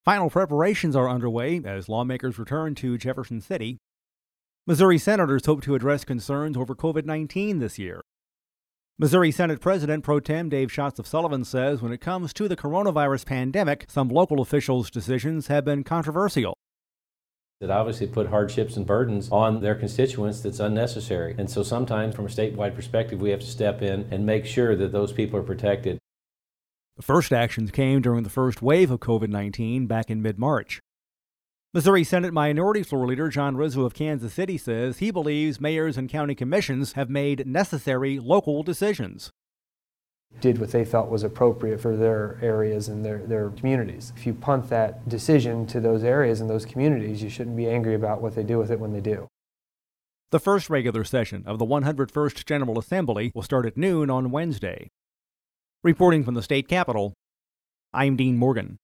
Final preparations are underway as lawmakers return to Jefferson City. Missouri senators hope to address concerns over COVID-19 this year. Missouri Senate President Pro Tem Dave Schatz of Sullivan says when it comes to the coronavirus pandemic, some local officials' decisions have been controversial. That obviously put hardships and burdens on their constituents that's unnecessary. And so sometimes from a statewide perspective, we have to step in and make sure that those people are protected. The first actions came during the first wave of COVID-19 back in mid-March. Missouri Senate Minority Floor Leader John Rizzo of Kansas City says he believes mayors and county commissions have made necessary local decisions. Did what they felt was appropriate for their areas and their communities. If you punt that decision to those areas and those communities, you shouldn't be angry about what they do with it when they do. The first regular session of the 101st General Assembly will start at noon on Wednesday. Reporting from the state capitol, I'm Dean Morgan.